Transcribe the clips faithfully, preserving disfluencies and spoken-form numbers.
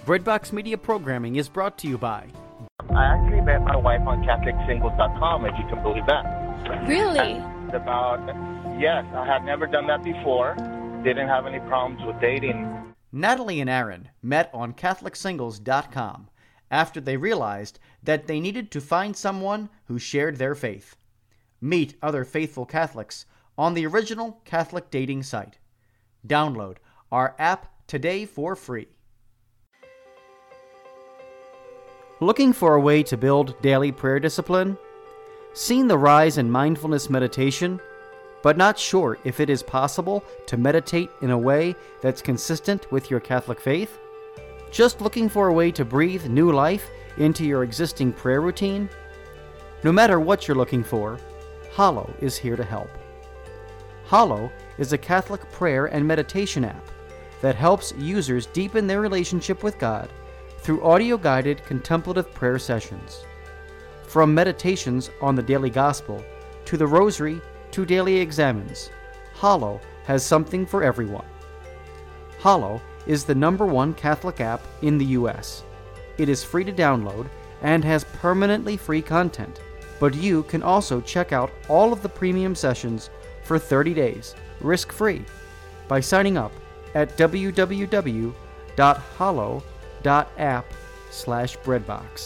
Breadbox Media programming is brought to you by... I actually met my wife on Catholic Singles dot com, if you can believe that. Really? And about, yes, I had never done that before. Didn't have any problems with dating. Natalie and Aaron met on Catholic Singles dot com after they realized that they needed to find someone who shared their faith. Meet other faithful Catholics on the original Catholic dating site. Download our app today for free. Looking for a way to build daily prayer discipline? Seen the rise in mindfulness meditation, but not sure if it is possible to meditate in a way that's consistent with your Catholic faith? Just looking for a way to breathe new life into your existing prayer routine? No matter what you're looking for, Hallow is here to help. Hallow is a Catholic prayer and meditation app that helps users deepen their relationship with God through audio-guided contemplative prayer sessions. From meditations on the daily gospel to the rosary to daily examens, Hallow has something for everyone. Hallow is the number one Catholic app in the U S. It is free to download and has permanently free content, but you can also check out all of the premium sessions for thirty days, risk-free, by signing up at w w w dot hallow dot app slash breadbox.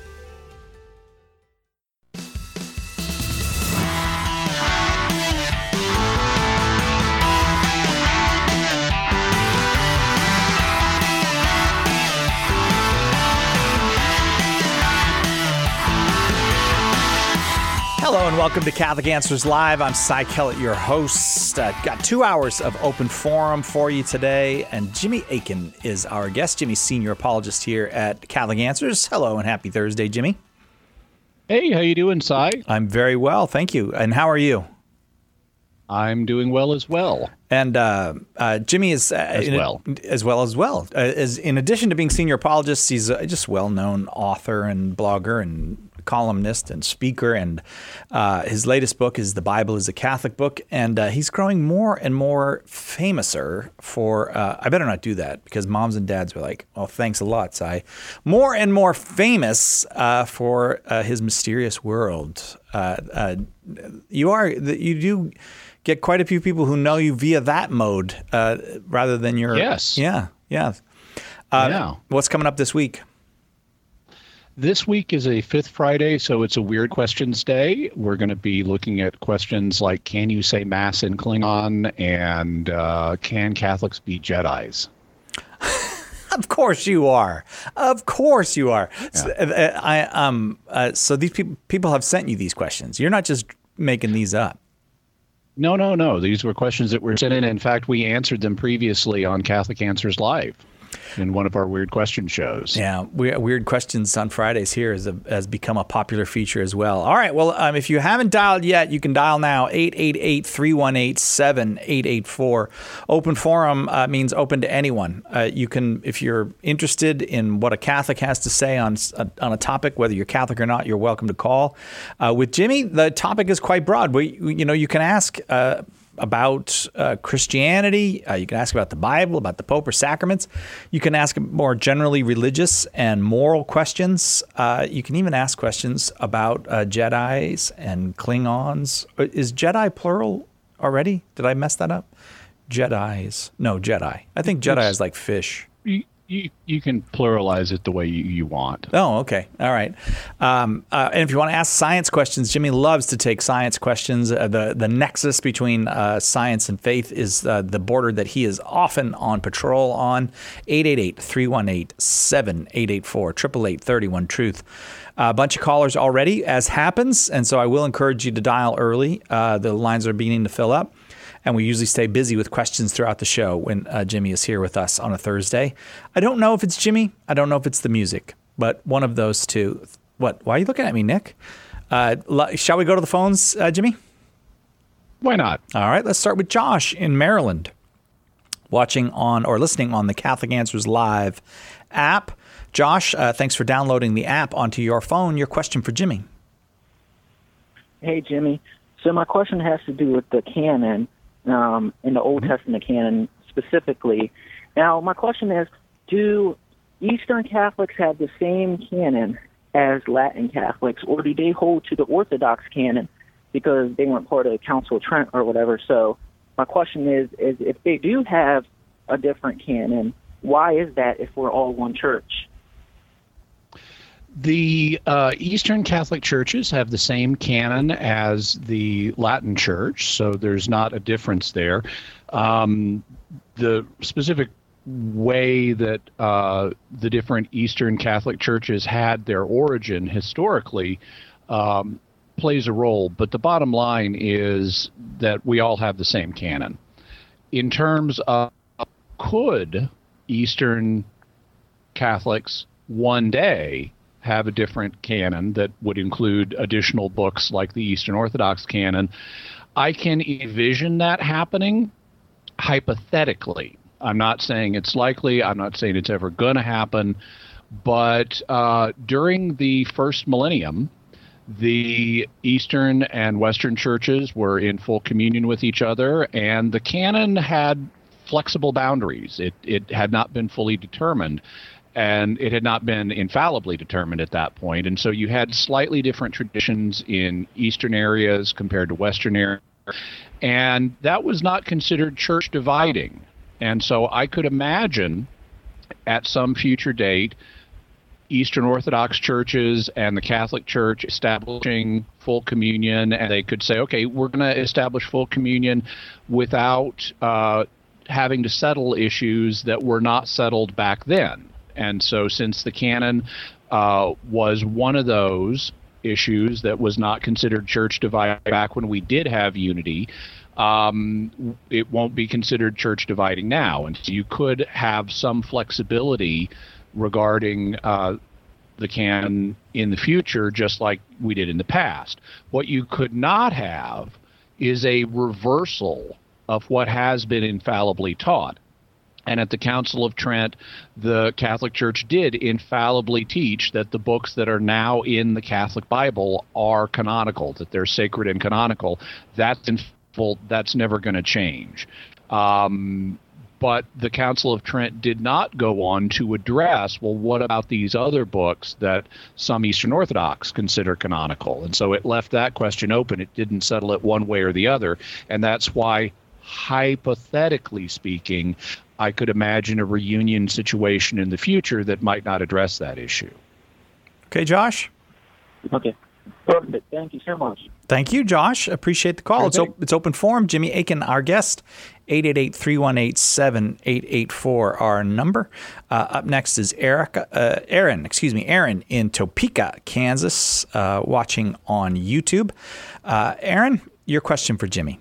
Hello and welcome to Catholic Answers Live. I'm Cy Kellett, your host. Uh, got two hours of open forum for you today, and Jimmy Akin is our guest. Jimmy's senior apologist here at Catholic Answers. Hello and happy Thursday, Jimmy. Hey, how you doing, Cy? I'm very well, thank you. And how are you? I'm doing well as well. And uh, uh, Jimmy is uh, as in, well as well as well. Uh, as in addition to being senior apologist, he's a just well-known author and blogger and columnist and speaker, and uh, his latest book is The Bible is a Catholic Book, and uh, he's growing more and more famouser for, uh, I better not do that, because moms and dads were like, oh, thanks a lot, Cy. More and more famous uh, for uh, his mysterious world. Uh, uh, you are, you do get quite a few people who know you via that mode uh, rather than your... Yes. Yeah, yeah. Uh, yeah. What's coming up this week? This week is a fifth Friday, so it's a Weird Questions Day. We're going to be looking at questions like, can you say Mass in Klingon, and uh, can Catholics be Jedis? Of course you are. Of course you are. Yeah. So, uh, I, um, uh, so these people people have sent you these questions. You're not just making these up. No, no, no. These were questions that were sent in. In fact, we answered them previously on Catholic Answers Live in one of our Weird Question shows. Yeah, we, Weird Questions on Fridays here has, a, has become a popular feature as well. All right, well, um, if you haven't dialed yet, you can dial now, eight eight eight, three one eight, seven eight eight four. Open forum uh, means open to anyone. Uh, you can, if you're interested in what a Catholic has to say on, on a topic, whether you're Catholic or not, you're welcome to call. Uh, with Jimmy, the topic is quite broad. We, you know, you can ask... Uh, about uh, Christianity. Uh, you can ask about the Bible, about the Pope or sacraments. You can ask more generally religious and moral questions. Uh, you can even ask questions about uh, Jedis and Klingons. Is Jedi plural already? Did I mess that up? Jedis. No, Jedi. I think Jedi is like fish. You, you, you can pluralize it the way you, you want. Oh, okay. All right. Um, uh, and if you want to ask science questions, Jimmy loves to take science questions. Uh, the, the nexus between uh, science and faith is uh, the border that he is often on patrol on. eight eight eight, three one eight, seven eight eight four, eight eight eight, three one, truth. A bunch of callers already, as happens, and so I will encourage you to dial early. Uh, the lines are beginning to fill up. And we usually stay busy with questions throughout the show when uh, Jimmy is here with us on a Thursday. I don't know if it's Jimmy. I don't know if it's the music, but one of those two. What? Why are you looking at me, Nick? Uh, shall we go to the phones, uh, Jimmy? Why not? All right. Let's start with Josh in Maryland, watching on or listening on the Catholic Answers Live app. Josh, uh, thanks for downloading the app onto your phone. Your question for Jimmy. Hey, Jimmy. So my question has to do with the canon. Um, in the Old Testament canon specifically. Now, my question is, do Eastern Catholics have the same canon as Latin Catholics, or do they hold to the Orthodox canon because they weren't part of the Council of Trent or whatever? So my question is, is if they do have a different canon, why is that if we're all one church? The uh, Eastern Catholic churches have the same canon as the Latin Church, so there's not a difference there. Um, the specific way that uh, the different Eastern Catholic churches had their origin historically um, plays a role, but the bottom line is that we all have the same canon. In terms of could Eastern Catholics one day have a different canon that would include additional books like the Eastern Orthodox canon, I can envision that happening hypothetically. I'm not saying it's likely. I'm not saying it's ever going to happen. But uh, during the first millennium, the Eastern and Western churches were in full communion with each other, and the canon had flexible boundaries. It, it had not been fully determined. And it had not been infallibly determined at that point. And so you had slightly different traditions in Eastern areas compared to Western areas. And that was not considered church dividing. And so I could imagine at some future date, Eastern Orthodox churches and the Catholic Church establishing full communion. And they could say, okay, we're going to establish full communion without uh, having to settle issues that were not settled back then. And so since the canon uh, was one of those issues that was not considered church dividing back when we did have unity, um, it won't be considered church dividing now. And so you could have some flexibility regarding uh, the canon in the future, just like we did in the past. What you could not have is a reversal of what has been infallibly taught. And at the Council of Trent, the Catholic Church did infallibly teach that the books that are now in the Catholic Bible are canonical, that they're sacred and canonical. That's in full, that's never going to change. Um, but the Council of Trent did not go on to address, well, what about these other books that some Eastern Orthodox consider canonical? And so it left that question open. It didn't settle it one way or the other. And that's why, hypothetically speaking, I could imagine a reunion situation in the future that might not address that issue. Okay, Josh? Okay. Perfect. Thank you so much. Thank you, Josh. Appreciate the call. Sure it's, op- it's open forum. Jimmy Akin, our guest. eight eight eight, three one eight, seven eight eight four, our number. Uh, up next is Erica, uh, Aaron, excuse me, Aaron in Topeka, Kansas, uh, watching on YouTube. Uh, Aaron, your question for Jimmy.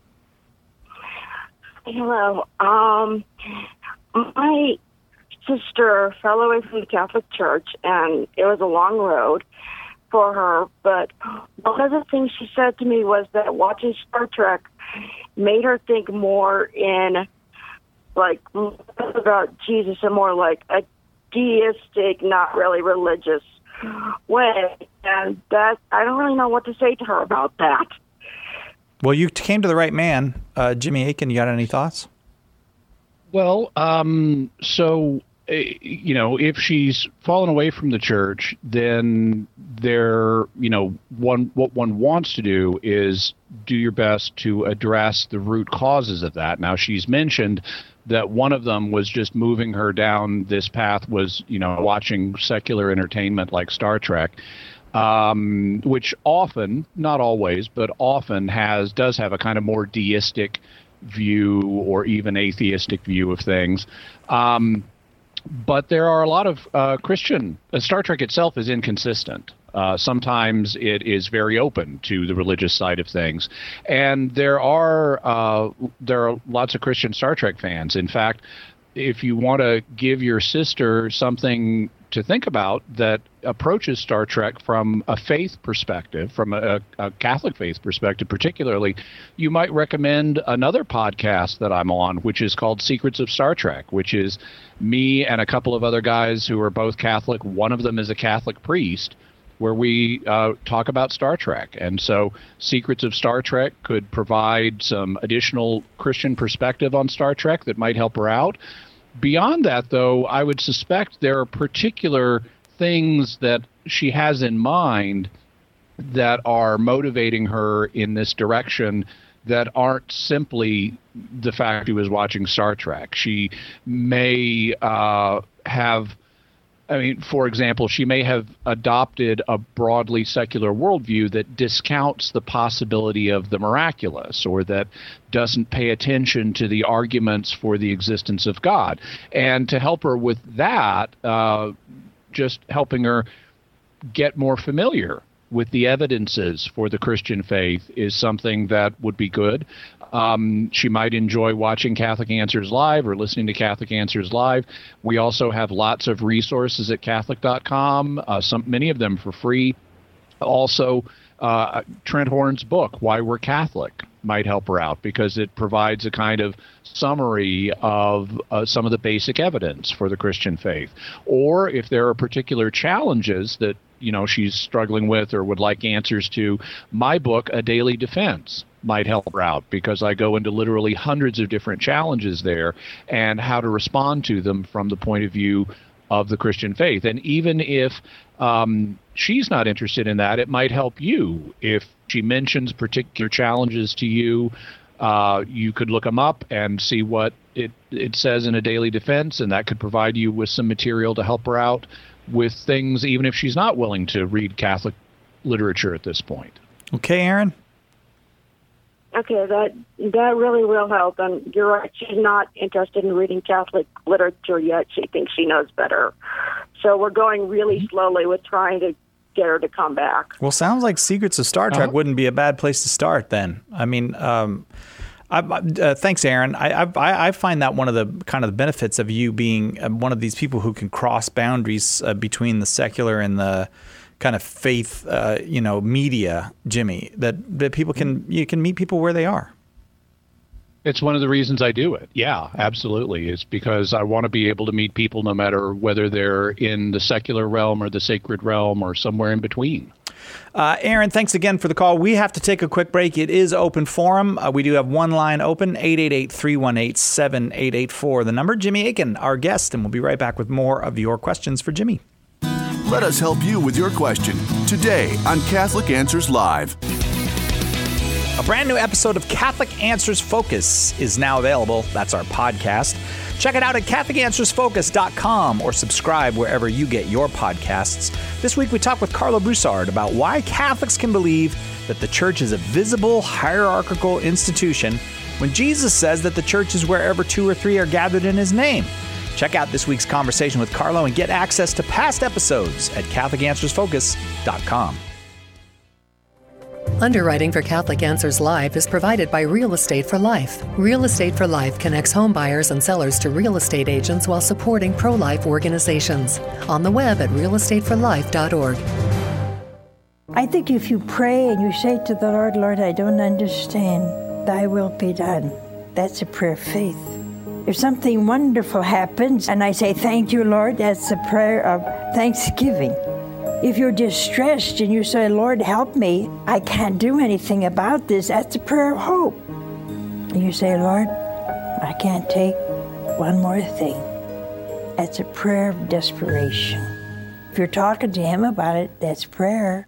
Hello. Um, my sister fell away from the Catholic Church, and it was a long road for her. But one of the things she said to me was that watching Star Trek made her think more in, like, about Jesus and more like a deistic, not really religious way. And that, I don't really know what to say to her about that. Well, you came to the right man. Uh, Jimmy Akin, you got any thoughts? Well, um, so, uh, you know, if she's fallen away from the church, then there, you know, one what one wants to do is do your best to address the root causes of that. Now, she's mentioned that one of them was just moving her down this path was, you know, watching secular entertainment like Star Trek. Um, which often, not always, but often has does have a kind of more deistic view or even atheistic view of things. Um, but there are a lot of uh, Christian. Uh, Star Trek itself is inconsistent. Uh, sometimes it is very open to the religious side of things, and there are uh, there are lots of Christian Star Trek fans. In fact, if you want to give your sister something to think about that approaches Star Trek from a faith perspective, from a, a Catholic faith perspective particularly, you might recommend another podcast that I'm on, which is called Secrets of Star Trek, which is me and a couple of other guys who are both Catholic. One of them is a Catholic priest, where we uh, talk about Star Trek. And so Secrets of Star Trek could provide some additional Christian perspective on Star Trek that might help her out. Beyond that, though, I would suspect there are particular things that she has in mind that are motivating her in this direction that aren't simply the fact she was watching Star Trek. She may uh, have, I mean, for example, she may have adopted a broadly secular worldview that discounts the possibility of the miraculous, or that doesn't pay attention to the arguments for the existence of God. And to help her with that, uh, just helping her get more familiar with the evidences for the Christian faith is something that would be good. Um, she might enjoy watching Catholic Answers Live or listening to Catholic Answers Live. We also have lots of resources at Catholic dot com, uh, some many of them for free. Also, uh, Trent Horn's book, Why We're Catholic, might help her out because it provides a kind of summary of uh, some of the basic evidence for the Christian faith. Or if there are particular challenges that you know she's struggling with or would like answers to, my book, A Daily Defense, might help her out because I go into literally hundreds of different challenges there and how to respond to them from the point of view of the Christian faith. And even if um, she's not interested in that, it might help you. If she mentions particular challenges to you, uh, you could look them up and see what it, it says in A Daily Defense, and that could provide you with some material to help her out with things, even if she's not willing to read Catholic literature at this point. Okay, Aaron? Okay, that that really will help. And you're right, she's not interested in reading Catholic literature yet. She thinks she knows better. So we're going really slowly with trying to get her to come back. Well, sounds like Secrets of Star Trek Uh-huh. wouldn't be a bad place to start then. I mean, um, I, uh, thanks, Aaron. I, I I find that one of the kind of the benefits of you being uh, one of these people who can cross boundaries uh, between the secular and the kind of faith, uh, you know, media, Jimmy, that, that people can, you can meet people where they are. It's one of the reasons I do it. Yeah, absolutely. It's because I want to be able to meet people no matter whether they're in the secular realm or the sacred realm or somewhere in between. Uh, Aaron, thanks again for the call. We have to take a quick break. It is open forum. Uh, we do have one line open, eight eight eight, three one eight, seven eight eight four. The number, Jimmy Akin, our guest, and we'll be right back with more of your questions for Jimmy. Let us help you with your question today on Catholic Answers Live. A brand new episode of Catholic Answers Focus is now available. That's our podcast. Check it out at Catholic Answers Focus dot com or subscribe wherever you get your podcasts. This week we talk with Carlo Broussard about why Catholics can believe that the church is a visible, hierarchical institution when Jesus says that the church is wherever two or three are gathered in his name. Check out this week's conversation with Carlo and get access to past episodes at Catholic Answers Focus dot com. Underwriting for Catholic Answers Live is provided by Real Estate for Life. Real Estate for Life connects home buyers and sellers to real estate agents while supporting pro-life organizations. On the web at real estate for life dot org. I think if you pray and you say to the Lord, Lord, I don't understand, thy will be done. That's a prayer of faith. If something wonderful happens and I say, thank you, Lord, that's a prayer of thanksgiving. If you're distressed and you say, Lord, help me, I can't do anything about this, that's a prayer of hope. And you say, Lord, I can't take one more thing. That's a prayer of desperation. If you're talking to him about it, that's prayer.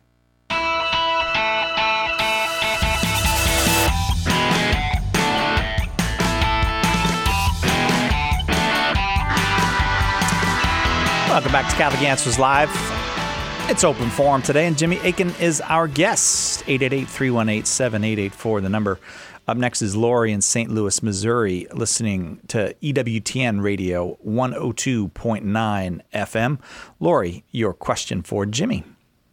Welcome back to Catholic Answers Live. It's open forum today, and Jimmy Akin is our guest. eight eight eight, three one eight, seven eight eight four, the number. Up next is Lori in Saint Louis, Missouri, listening to E W T N Radio one oh two point nine F M. Lori, your question for Jimmy.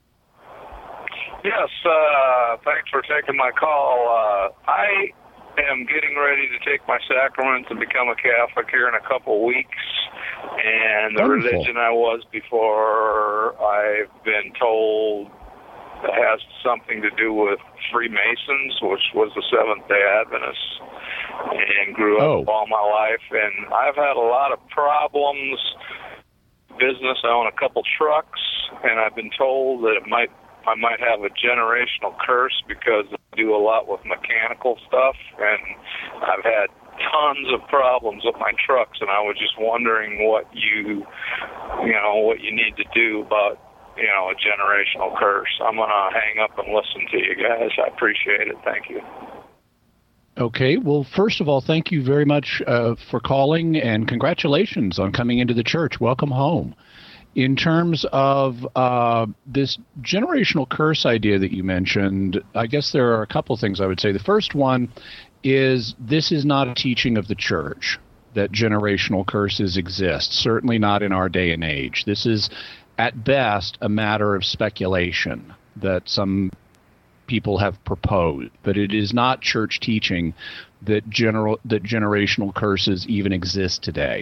Yes, uh, thanks for taking my call. Uh, I am getting ready to take my sacraments and become a Catholic here in a couple weeks. And the Wonderful. religion I was before, I've been told it has something to do with Freemasons, which was the Seventh-day Adventists, and grew up Oh. all my life. And I've had a lot of problems. Business, I own a couple trucks, and I've been told that it might I might have a generational curse because I do a lot with mechanical stuff, and I've had tons of problems with my trucks, and I was just wondering what you, you know, what you need to do about, you know, a generational curse. I'm going to hang up and listen to you guys. I appreciate it. Thank you. Okay. Well, first of all, thank you very much uh, for calling, and congratulations on coming into the church. Welcome home. In terms of uh, this generational curse idea that you mentioned, I guess there are a couple things I would say. The first one is this is not a teaching of the church that generational curses exist, certainly not in our day and age. This is, at best, a matter of speculation that some people have proposed, but it is not church teaching that general that generational curses even exist today.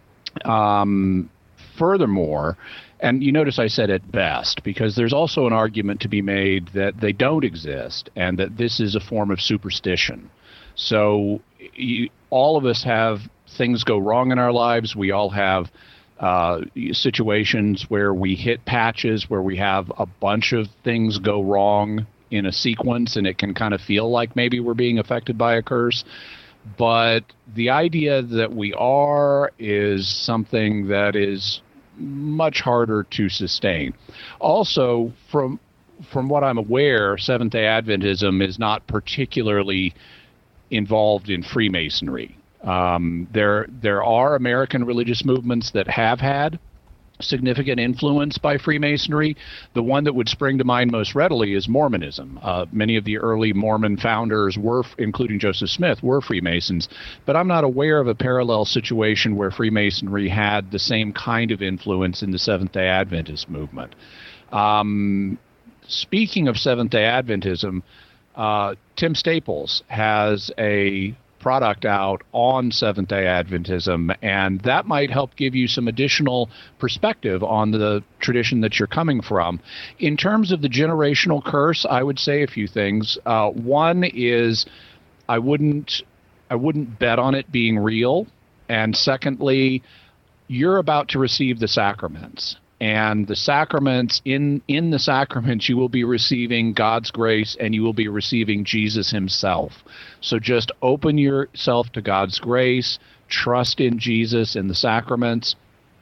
Um, furthermore, and you notice I said at best, because there's also an argument to be made that they don't exist and that this is a form of superstition. So you, all of us have things go wrong in our lives. We all have uh, situations where we hit patches, where we have a bunch of things go wrong in a sequence, and it can kind of feel like maybe we're being affected by a curse. But the idea that we are is something that is much harder to sustain. Also, from from what I'm aware, Seventh-day Adventism is not particularly involved in Freemasonry. Um, there there are American religious movements that have had significant influence by Freemasonry. The one that would spring to mind most readily is Mormonism. Uh, many of the early Mormon founders were, including Joseph Smith, were Freemasons, but I'm not aware of a parallel situation where Freemasonry had the same kind of influence in the Seventh-day Adventist movement. Um, speaking of Seventh-day Adventism, uh, Tim Staples has a product out on Seventh-day Adventism, and that might help give you some additional perspective on the tradition that you're coming from. In terms of the generational curse, I would say a few things. Uh, one is I wouldn't I wouldn't bet on it being real, and secondly, you're about to receive the sacraments. And the sacraments, in, in the sacraments, you will be receiving God's grace, and you will be receiving Jesus himself. So just open yourself to God's grace, trust in Jesus in the sacraments,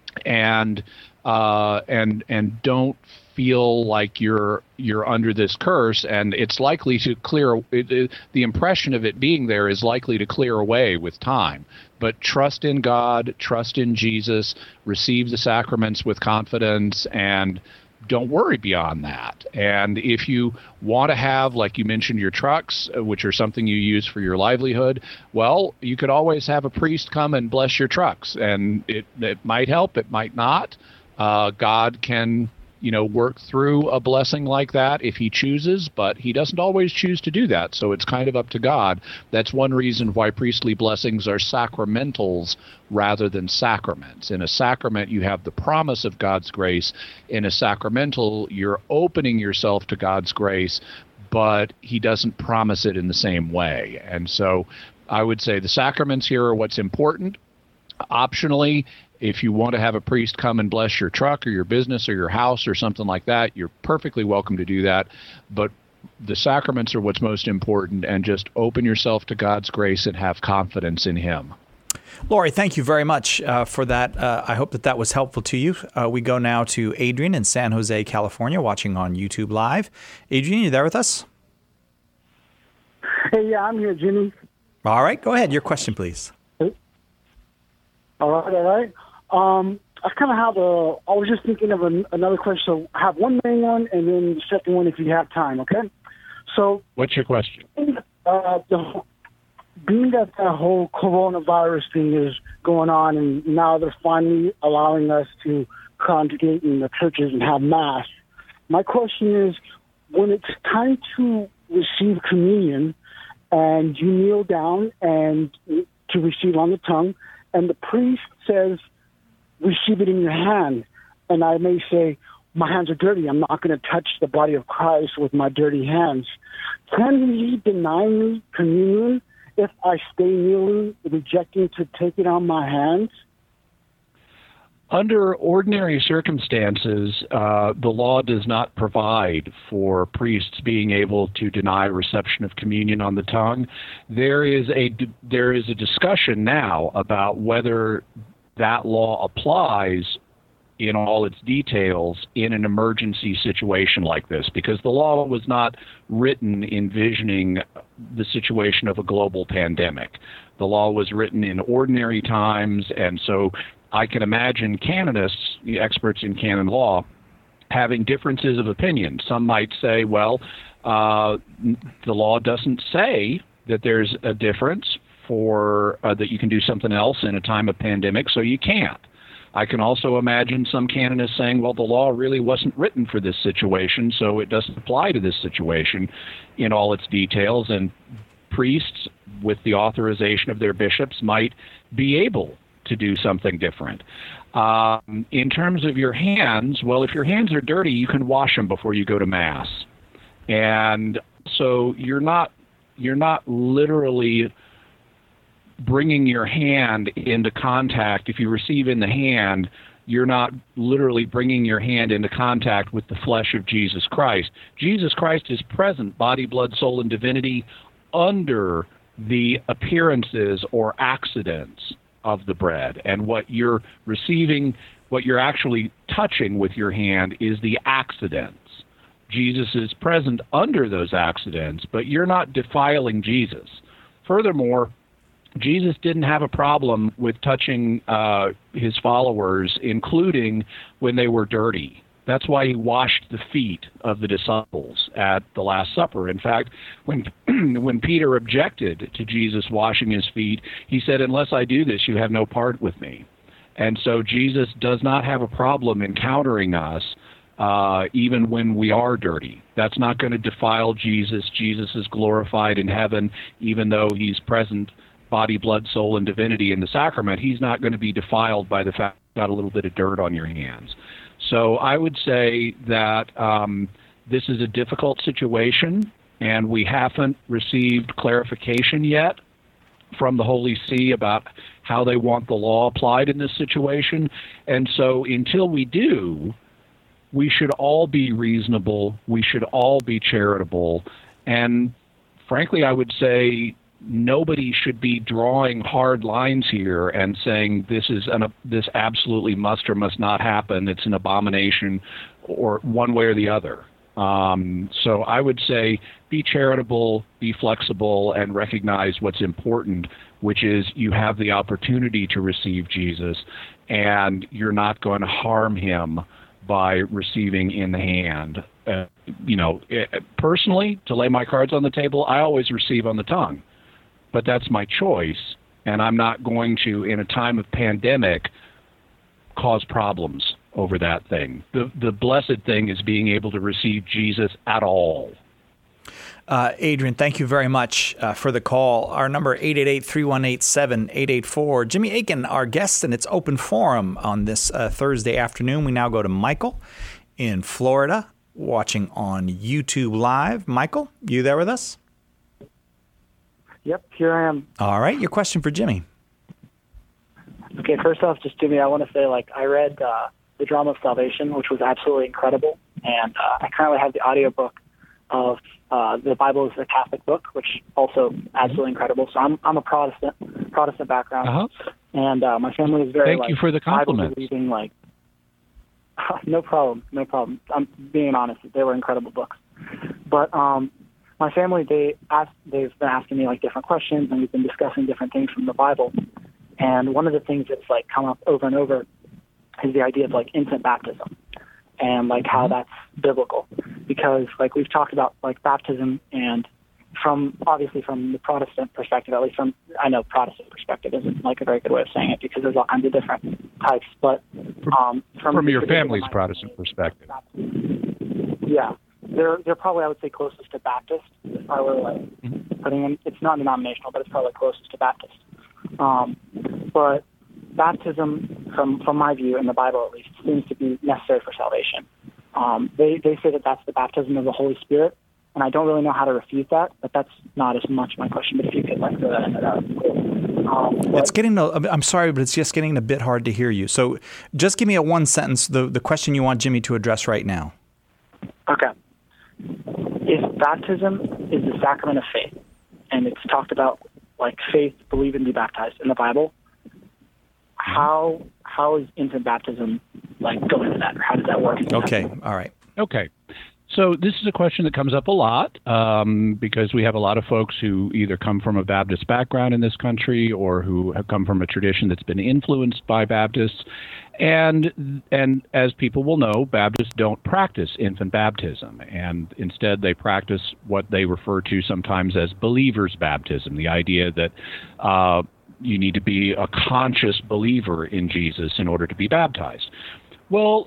and uh, and and don't feel like you're you're under this curse. And it's likely to clear. It, it, the impression of it being there is likely to clear away with time. But trust in God, trust in Jesus, receive the sacraments with confidence, and don't worry beyond that. And if you want to have, like you mentioned, your trucks, which are something you use for your livelihood, well, you could always have a priest come and bless your trucks. And it, it might help, it might not. Uh, God can, you know, work through a blessing like that if he chooses, but he doesn't always choose to do that. So it's kind of up to God. That's one reason why priestly blessings are sacramentals rather than sacraments. In a sacrament, you have the promise of God's grace. In a sacramental, you're opening yourself to God's grace, but he doesn't promise it in the same way. And so I would say the sacraments here are what's important. Optionally, if you want to have a priest come and bless your truck or your business or your house or something like that, you're perfectly welcome to do that. But the sacraments are what's most important, and just open yourself to God's grace and have confidence in him. Lori, thank you very much uh, for that. Uh, I hope that that was helpful to you. Uh, we go now to Adrian in San Jose, California, watching on YouTube Live. Adrian, you there with us? Hey, yeah, I'm here, Jimmy. All right, go ahead. Your question, please. All right, all right. Um, I kind of have a, I was just thinking of an, another question. So I have one main one and then the second one if you have time, okay? So. What's your question? Uh, the, being that the whole coronavirus thing is going on, and now they're finally allowing us to congregate in the churches and have mass, my question is, when it's time to receive communion and you kneel down and to receive on the tongue, and the priest says, receive it in your hand. And I may say, my hands are dirty. I'm not going to touch the body of Christ with my dirty hands. Can he deny me communion if I stay kneeling, rejecting to take it on my hands? Under ordinary circumstances, uh, the law does not provide for priests being able to deny reception of communion on the tongue. There is a there is a discussion now about whether that law applies in all its details in an emergency situation like this, because the law was not written envisioning the situation of a global pandemic. The law was written in ordinary times, and so I can imagine canonists, the experts in canon law, having differences of opinion. Some might say, well, uh, the law doesn't say that there's a difference for uh, that you can do something else in a time of pandemic, so you can't. I can also imagine some canonists saying, well, the law really wasn't written for this situation, so it doesn't apply to this situation in all its details, and priests, with the authorization of their bishops, might be able to do something different. Um, in terms of your hands, well, if your hands are dirty, you can wash them before you go to Mass. And so you're not you're not literally bringing your hand into contact. If you receive in the hand, you're not literally bringing your hand into contact with the flesh of Jesus Christ. Jesus Christ is present, body, blood, soul, and divinity, under the appearances or accidents of the bread. And what you're receiving, what you're actually touching with your hand is the accidents. Jesus is present under those accidents, but you're not defiling Jesus. Furthermore, Jesus didn't have a problem with touching uh, his followers, including when they were dirty. That's why he washed the feet of the disciples at the Last Supper. In fact, when when Peter objected to Jesus washing his feet, he said, unless I do this, you have no part with me. And so Jesus does not have a problem encountering us, uh, even when we are dirty. That's not going to defile Jesus. Jesus is glorified in heaven, even though he's present, body, blood, soul, and divinity in the sacrament. He's not going to be defiled by the fact you've got a little bit of dirt on your hands. So I would say that um, this is a difficult situation, and we haven't received clarification yet from the Holy See about how they want the law applied in this situation. And so until we do, we should all be reasonable. We should all be charitable. And frankly, I would say nobody should be drawing hard lines here and saying this is an, this absolutely must or must not happen. It's an abomination, or one way or the other. Um, so I would say be charitable, be flexible, and recognize what's important, which is you have the opportunity to receive Jesus, and you're not going to harm him by receiving in the hand. Uh, you know, personally, to lay my cards on the table, I always receive on the tongue. But that's my choice, and I'm not going to, in a time of pandemic, cause problems over that thing. The the blessed thing is being able to receive Jesus at all. Uh, Adrian, thank you very much uh, for the call. Our number, eight eight eight, three one eight, seven eight eight four. Jimmy Akin, our guest, and it's open forum on this uh, Thursday afternoon. We now go to Michael in Florida, watching on YouTube Live. Michael, you there with us? Yep, here I am. All right, your question for Jimmy. Okay, first off, just Jimmy, I want to say, like, I read uh, The Drama of Salvation, which was absolutely incredible, and uh, I currently have the audiobook of uh, The Bible is a Catholic Book, which also absolutely incredible. So I'm I'm a Protestant, Protestant background, uh-huh. and uh, my family is very, Thank like, you for the compliment. Bible-believing, like, no problem, no problem. I'm being honest, they were incredible books. But, um, my family, they asked, they've been asking me like different questions, and we've been discussing different things from the Bible. And one of the things that's like come up over and over is the idea of like infant baptism, and like how that's biblical, because like we've talked about like baptism, and from obviously from the Protestant perspective, at least from I know Protestant perspective isn't like a very good way of saying it because there's all kinds of different types, but um, from, from your family's Protestant perspective, yeah. They're they're probably, I would say, closest to Baptist. If I were like mm-hmm. putting in, it's not denominational, but it's probably closest to Baptist. Um, but baptism, from from my view in the Bible at least, seems to be necessary for salvation. Um, they they say that that's the baptism of the Holy Spirit, and I don't really know how to refute that. But that's not as much my question. But if you could like throw that into that, would be cool. Um, It's getting. A, I'm sorry, but it's just getting a bit hard to hear you. So, just give me a one sentence. The the question you want Jimmy to address right now. Okay. If baptism is the sacrament of faith, and it's talked about like faith, believe and be baptized in the Bible, how how is infant baptism like going to that? Or how does that work? Okay. All right. Okay. So this is a question that comes up a lot um, because we have a lot of folks who either come from a Baptist background in this country or who have come from a tradition that's been influenced by Baptists. And and as people will know, Baptists don't practice infant baptism, and instead they practice what they refer to sometimes as believer's baptism, the idea that uh, you need to be a conscious believer in Jesus in order to be baptized. Well,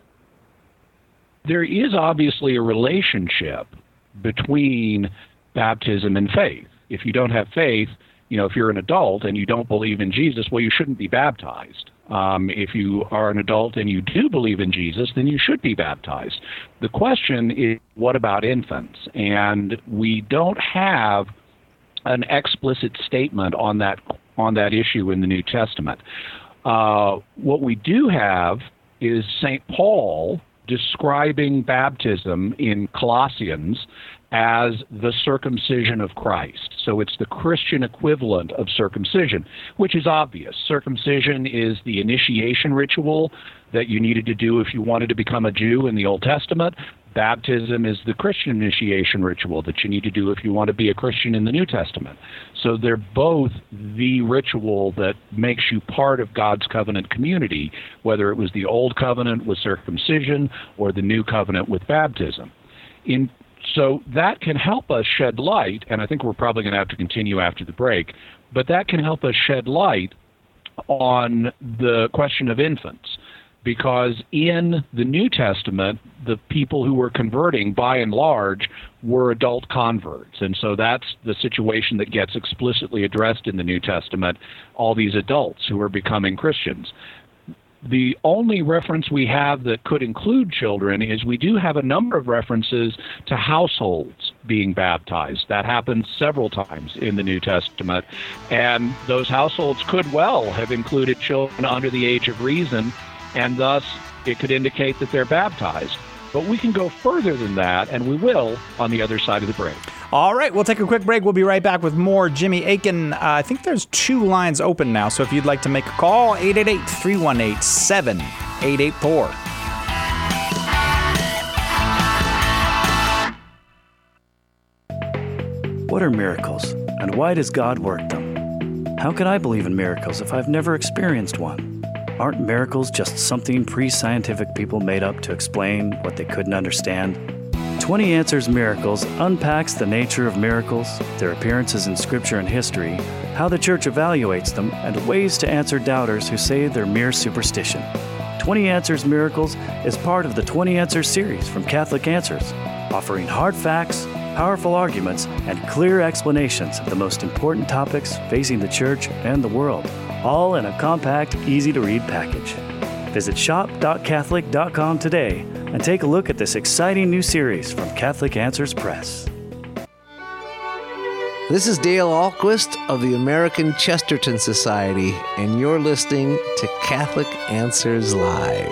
there is obviously a relationship between baptism and faith. If you don't have faith, you know, if you're an adult and you don't believe in Jesus, well, you shouldn't be baptized. Um, if you are an adult and you do believe in Jesus, then you should be baptized. The question is, what about infants? And we don't have an explicit statement on that on that issue in the New Testament. Uh, what we do have is Saint Paul describing baptism in Colossians as the circumcision of Christ. So it's the Christian equivalent of circumcision, which is obvious. Circumcision is the initiation ritual that you needed to do if you wanted to become a Jew in the Old Testament. Baptism is the Christian initiation ritual that you need to do if you want to be a Christian in the New Testament. So they're both the ritual that makes you part of God's covenant community, whether it was the Old Covenant with circumcision or the New Covenant with baptism. In So that can help us shed light, and I think we're probably going to have to continue after the break, but that can help us shed light on the question of infants. Because in the New Testament, the people who were converting, by and large, were adult converts. And so that's the situation that gets explicitly addressed in the New Testament, all these adults who are becoming Christians. The only reference we have that could include children is we do have a number of references to households being baptized. That happens several times in the New Testament. And those households could well have included children under the age of reason, and thus it could indicate that they're baptized. But we can go further than that, and we will on the other side of the break. All right, we'll take a quick break. We'll be right back with more Jimmy Akin. Uh, I think there's two lines open now, so if you'd like to make a call, eight eight eight, three one eight, seven eight eight four. What are miracles, and why does God work them? How can I believe in miracles if I've never experienced one? Aren't miracles just something pre-scientific people made up to explain what they couldn't understand? twenty Answers Miracles unpacks the nature of miracles, their appearances in Scripture and history, how the Church evaluates them, and ways to answer doubters who say they're mere superstition. twenty Answers Miracles is part of the twenty Answers series from Catholic Answers, offering hard facts, powerful arguments, and clear explanations of the most important topics facing the Church and the world, all in a compact, easy-to-read package. Visit shop dot catholic dot com today and take a look at this exciting new series from Catholic Answers Press. This is Dale Ahlquist of the American Chesterton Society, and you're listening to Catholic Answers Live.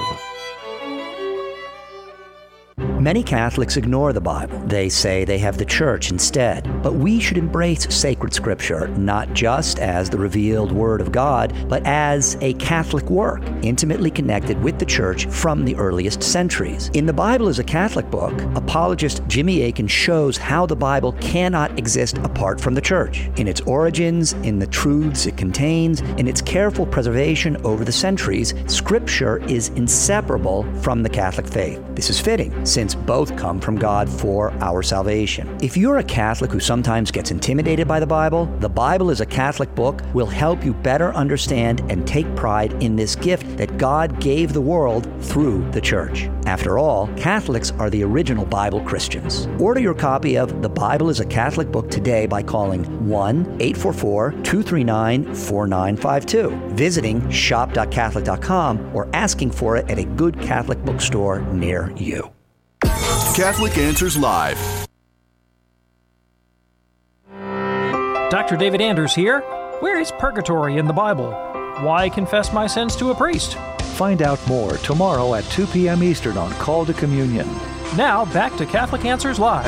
Many Catholics ignore the Bible. They say they have the Church instead. But we should embrace sacred Scripture, not just as the revealed Word of God, but as a Catholic work, intimately connected with the Church from the earliest centuries. In The Bible is a Catholic Book, apologist Jimmy Akin shows how the Bible cannot exist apart from the Church, in its origins, in the truths it contains, in its careful preservation over the centuries. Scripture is inseparable from the Catholic faith. This is fitting, since both come from God for our salvation. If you're a Catholic who sometimes gets intimidated by the Bible, The Bible is a Catholic Book will help you better understand and take pride in this gift that God gave the world through the Church. After all, Catholics are the original Bible Christians. Order your copy of The Bible is a Catholic Book today by calling one eight four four, two three nine, four nine five two, visiting shop dot catholic dot com, or asking for it at a good Catholic bookstore near you. Catholic Answers Live. Doctor David Anders here. Where is purgatory in the Bible? Why confess my sins to a priest? Find out more tomorrow at two p.m. Eastern on Call to Communion. Now, back to Catholic Answers Live.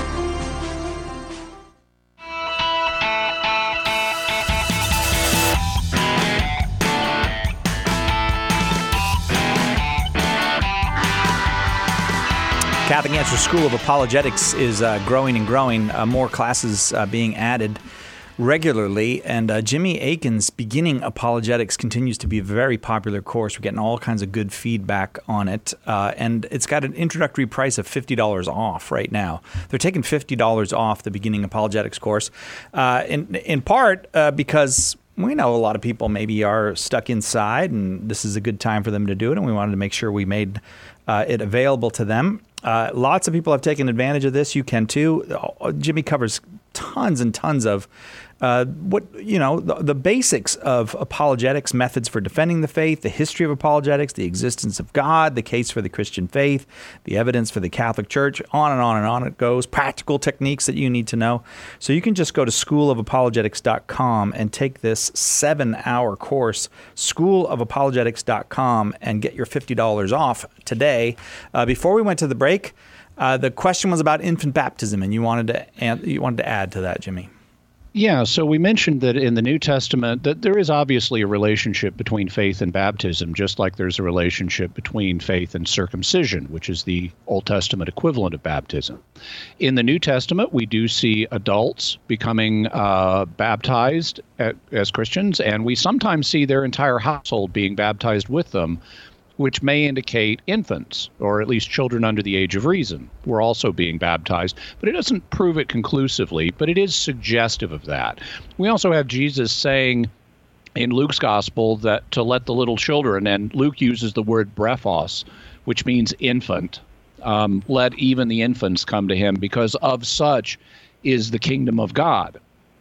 Catholic Answers School of Apologetics is uh, growing and growing. Uh, more classes uh, being added regularly. And uh, Jimmy Akin's Beginning Apologetics continues to be a very popular course. We're getting all kinds of good feedback on it. Uh, and it's got an introductory price of fifty dollars off right now. They're taking fifty dollars off the Beginning Apologetics course, uh, in, in part uh, because we know a lot of people maybe are stuck inside, and this is a good time for them to do it. And we wanted to make sure we made uh, it available to them. Uh, lots of people have taken advantage of this. You can too. Jimmy covers tons and tons of uh, what you know the, the basics of apologetics, methods for defending the faith, the history of apologetics, the existence of God, the case for the Christian faith, the evidence for the Catholic Church, on and on and on it goes. Practical techniques that you need to know. So you can just go to school of apologetics dot com and take this seven-hour course, school of apologetics dot com, and get your fifty dollars off today. Uh, before we went to the break, uh, the question was about infant baptism, and you wanted to you wanted to add to that, Jimmy. Yeah, so we mentioned that in the New Testament that there is obviously a relationship between faith and baptism, just like there's a relationship between faith and circumcision, which is the Old Testament equivalent of baptism. In the New Testament, we do see adults becoming uh, baptized at, as Christians, and we sometimes see their entire household being baptized with them, which may indicate infants, or at least children under the age of reason, were also being baptized. But it doesn't prove it conclusively, but it is suggestive of that. We also have Jesus saying in Luke's gospel that to let the little children, and Luke uses the word brephos, which means infant, um, let even the infants come to him, because of such is the kingdom of God.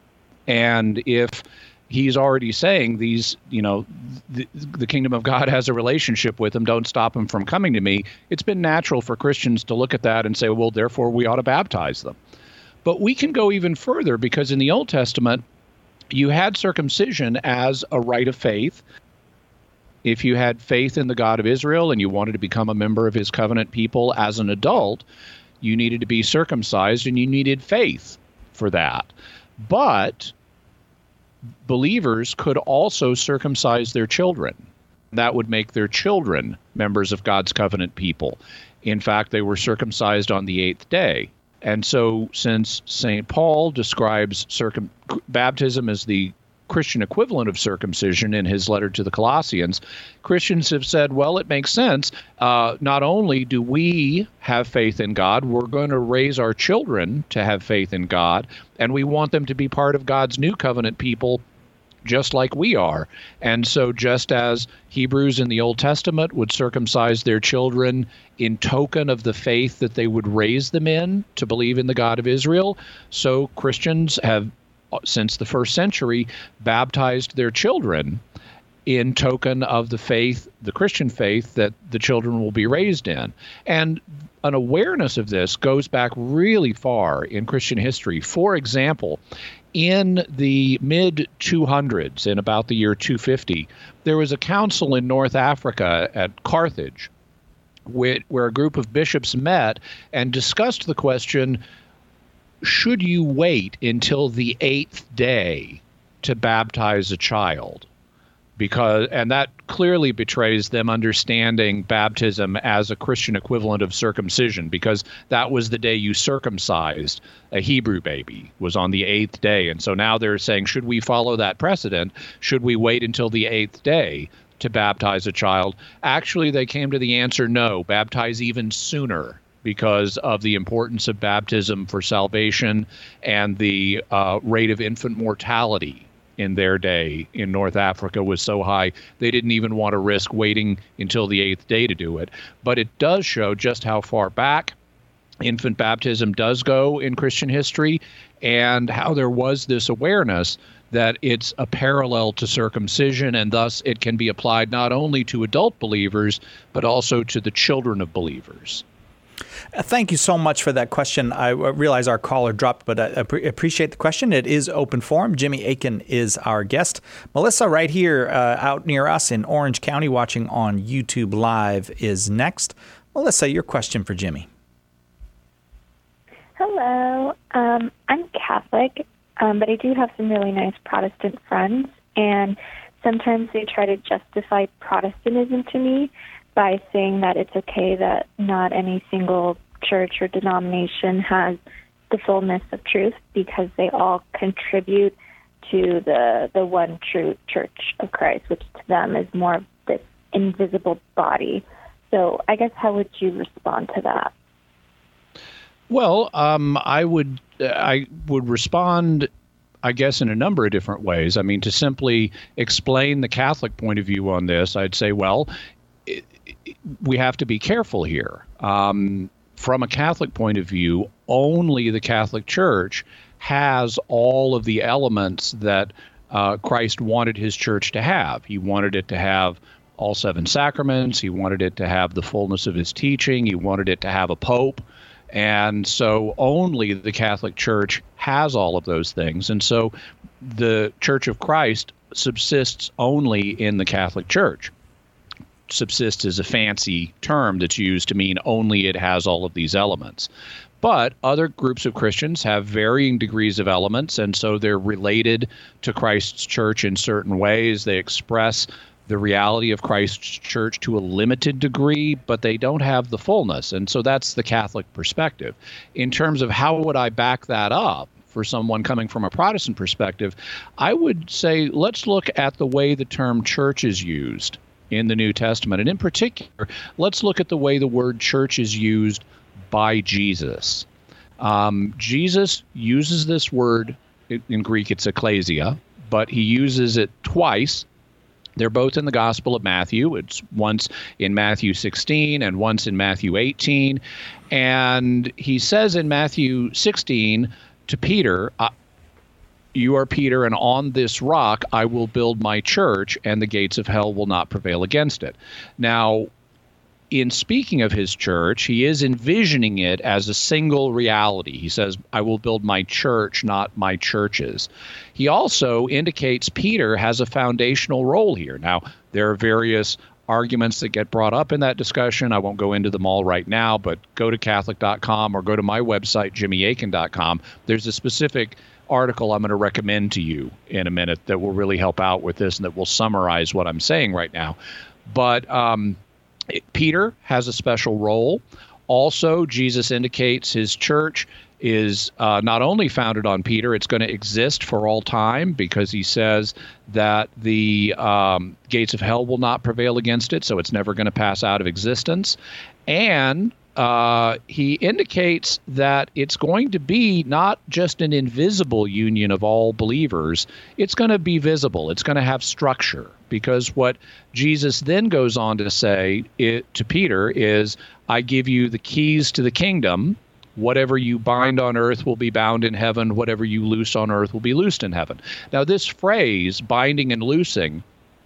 And if he's already saying these, you know, the, the kingdom of God has a relationship with them, don't stop them from coming to me. It's been natural for Christians to look at that and say, well, therefore we ought to baptize them. But we can go even further, because in the Old Testament, you had circumcision as a rite of faith. If you had faith in the God of Israel and you wanted to become a member of his covenant people as an adult, you needed to be circumcised, and you needed faith for that. But believers could also circumcise their children. That would make their children members of God's covenant people. In fact, they were circumcised on the eighth day. And so since Saint Paul describes circum- baptism as the Christian equivalent of circumcision in his letter to the Colossians, Christians have said, well, it makes sense. Uh, not only do we have faith in God, we're going to raise our children to have faith in God, and we want them to be part of God's new covenant people just like we are. And so just as Hebrews in the Old Testament would circumcise their children in token of the faith that they would raise them in to believe in the God of Israel, so Christians have, since the first century, baptized their children in token of the faith, the Christian faith, that the children will be raised in. And an awareness of this goes back really far in Christian history. For example, in the mid two hundreds, in about the year two fifty, there was a council in North Africa at Carthage, where, where a group of bishops met and discussed the question, should you wait until the eighth day to baptize a child? Because, and that clearly betrays them understanding baptism as a Christian equivalent of circumcision, because that was the day you circumcised a Hebrew baby, was on the eighth day. And so now they're saying, should we follow that precedent? Should we wait until the eighth day to baptize a child? Actually, they came to the answer, no, baptize even sooner, because of the importance of baptism for salvation and the uh, rate of infant mortality in their day in North Africa was so high, they didn't even want to risk waiting until the eighth day to do it. But it does show just how far back infant baptism does go in Christian history, and how there was this awareness that it's a parallel to circumcision, and thus it can be applied not only to adult believers, but also to the children of believers. Uh, Thank you so much for that question. I uh, realize our caller dropped, but I appre- appreciate the question. It is open forum. Jimmy Akin is our guest. Melissa, right here uh, out near us in Orange County, watching on YouTube Live, is next. Melissa, your question for Jimmy. Hello. Um, I'm Catholic, um, but I do have some really nice Protestant friends, and sometimes they try to justify Protestantism to me by saying that it's okay that not any single church or denomination has the fullness of truth because they all contribute to the the one true Church of Christ, which to them is more of this invisible body. So I guess how would you respond to that? Well, um, I would I would respond, I guess, in a number of different ways. I mean, to simply explain the Catholic point of view on this, I'd say, well, it, it, we have to be careful here. Um, from a Catholic point of view, only the Catholic Church has all of the elements that uh, Christ wanted his church to have. He wanted it to have all seven sacraments. He wanted it to have the fullness of his teaching. He wanted it to have a pope. And so only the Catholic Church has all of those things. And so the Church of Christ subsists only in the Catholic Church. Subsist is a fancy term that's used to mean only it has all of these elements. But other groups of Christians have varying degrees of elements, and so they're related to Christ's church in certain ways. They express the reality of Christ's church to a limited degree, but they don't have the fullness. And so that's the Catholic perspective. In terms of how would I back that up for someone coming from a Protestant perspective, I would say let's look at the way the term church is used in the New Testament. And in particular, let's look at the way the word church is used by Jesus. Um, Jesus uses this word, in Greek it's ecclesia, but he uses it twice. They're both in the Gospel of Matthew. It's once in Matthew sixteen and once in Matthew eighteen. And he says in Matthew sixteen to Peter, uh, you are Peter, and on this rock I will build my church, and the gates of hell will not prevail against it. Now, in speaking of his church, he is envisioning it as a single reality. He says, I will build my church, not my churches. He also indicates Peter has a foundational role here. Now, there are various arguments that get brought up in that discussion. I won't go into them all right now, but go to Catholic dot com or go to my website, Jimmy Akin dot com. There's a specific article I'm going to recommend to you in a minute that will really help out with this and that will summarize what I'm saying right now. But um, Peter has a special role. Also, Jesus indicates his church is uh, not only founded on Peter, it's going to exist for all time because he says that the um, gates of hell will not prevail against it, so it's never going to pass out of existence. And uh, he indicates that it's going to be not just an invisible union of all believers, it's going to be visible. It's going to have structure. Because what Jesus then goes on to say it, to Peter is, I give you the keys to the kingdom. Whatever you bind on earth will be bound in heaven. Whatever you loose on earth will be loosed in heaven. Now, this phrase, binding and loosing,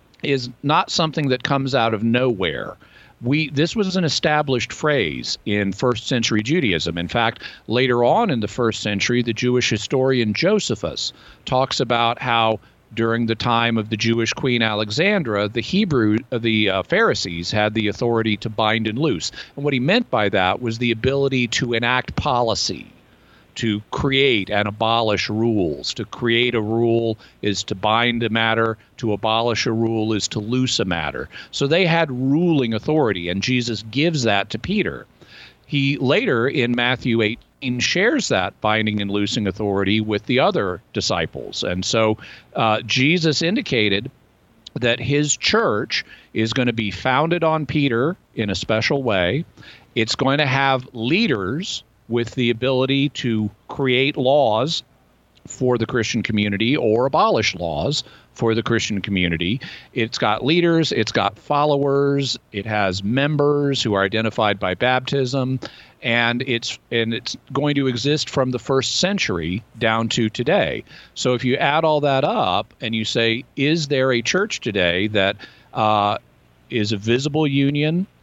is not something that comes out of nowhere. We this was an established phrase in first century Judaism. In fact, later on in the first century, the Jewish historian Josephus talks about how during the time of the Jewish Queen Alexandra, the Hebrew, uh, the uh, Pharisees had the authority to bind and loose. And what he meant by that was the ability to enact policy, to create and abolish rules. To create a rule is to bind a matter. To abolish a rule is to loose a matter. So they had ruling authority, and Jesus gives that to Peter. He later in Matthew eighteen shares that binding and loosing authority with the other disciples. And so uh, Jesus indicated that his church is going to be founded on Peter in a special way. It's going to have leaders with the ability to create laws for the Christian community or abolish laws for the Christian community. It's got leaders, it's got followers, it has members who are identified by baptism, and it's and it's going to exist from the first century down to today. So if you add all that up and you say, is there a church today that uh, is a visible union,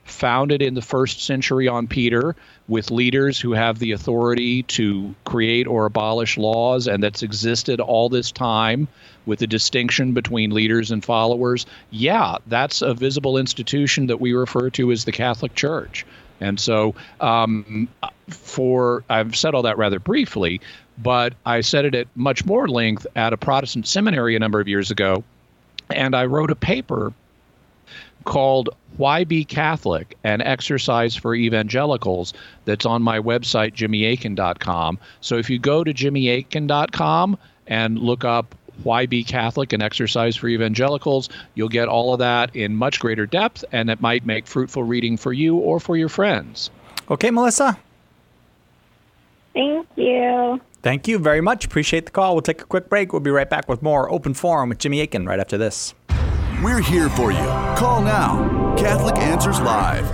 founded in the first century on Peter, with leaders who have the authority to create or abolish laws, and that's existed all this time with the distinction between leaders and followers, yeah, that's a visible institution that we refer to as the Catholic Church. And so um, for I've said all that rather briefly, but I said it at much more length at a Protestant seminary a number of years ago, and I wrote a paper called Why Be Catholic? An Exercise for Evangelicals that's on my website, jimmy akin dot com. So if you go to jimmy akin dot com and look up Why Be Catholic? An Exercise for Evangelicals, you'll get all of that in much greater depth, and it might make fruitful reading for you or for your friends. Okay, Melissa. Thank you. Thank you very much. Appreciate the call. We'll take a quick break. We'll be right back with more Open Forum with Jimmy Akin right after this. We're here for you. Call now. Catholic Answers Live.